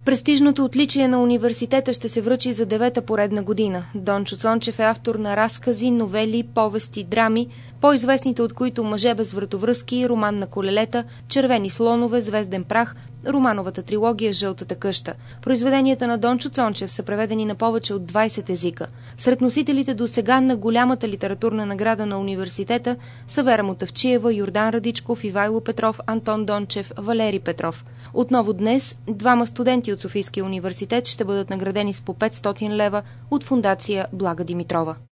Престижното отличие на университета ще се връчи за 9-та поредна година. Дончо Цончев е автор на разкази, новели, повести, драми, по-известните от които Мъже без вратовръзки, Роман на колелета, Червени слонове, Звезден прах, романовата трилогия Жълтата къща. Произведенията на Дончо Цончев са преведени на повече от 20 езика. Сред носителите до сега на голямата литературна награда на университета са Вера Мутавчиева, Йордан Радичков, Ивайло Петров, Антон Дончев, Валери Петров. Отново днес двама студенти от Софийския университет ще бъдат наградени с по 500 лева от фондация Блага Димитрова.